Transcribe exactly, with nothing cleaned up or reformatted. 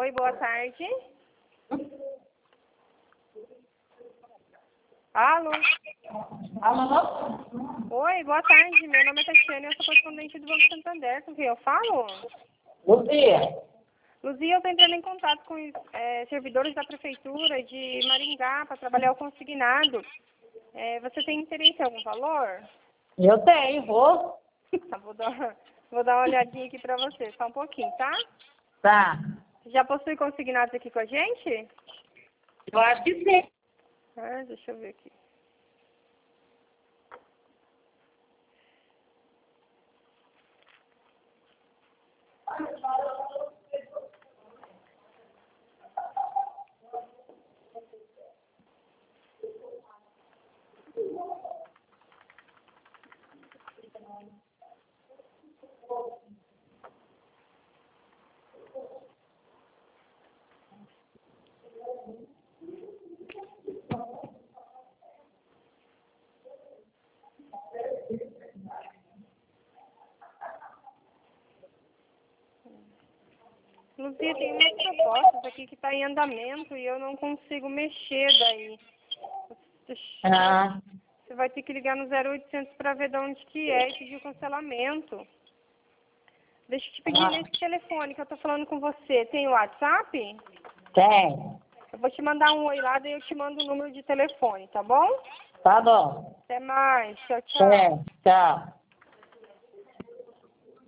Oi, boa tarde. Alô? Alô? Oi, boa tarde. Meu nome é Tatiana e eu sou correspondente do Banco Santander. Com quem eu falo? Luzia. Luzia, eu estou entrando em contato com os é, servidores da Prefeitura de Maringá para trabalhar o consignado. É, você tem interesse em algum valor? Eu tenho, vou. Tá, vou dar, vou dar uma olhadinha aqui para você, só um pouquinho, tá? Tá. Já possui consignados aqui com a gente? Eu acho que sim. Ah, deixa eu ver aqui. Luzia, tem umas propostas aqui que está em andamento e eu não consigo mexer daí. Ah, Você vai ter que ligar no zero oitocentos para ver de onde que é e pedir o cancelamento. Deixa eu te pedir ah, nesse telefone que eu tô falando com você. Tem o WhatsApp? tem. Eu vou te mandar um oi lá, daí eu te mando o número de telefone, tá bom? Tá bom. Até mais. Tchau, tchau. Tem. Tchau.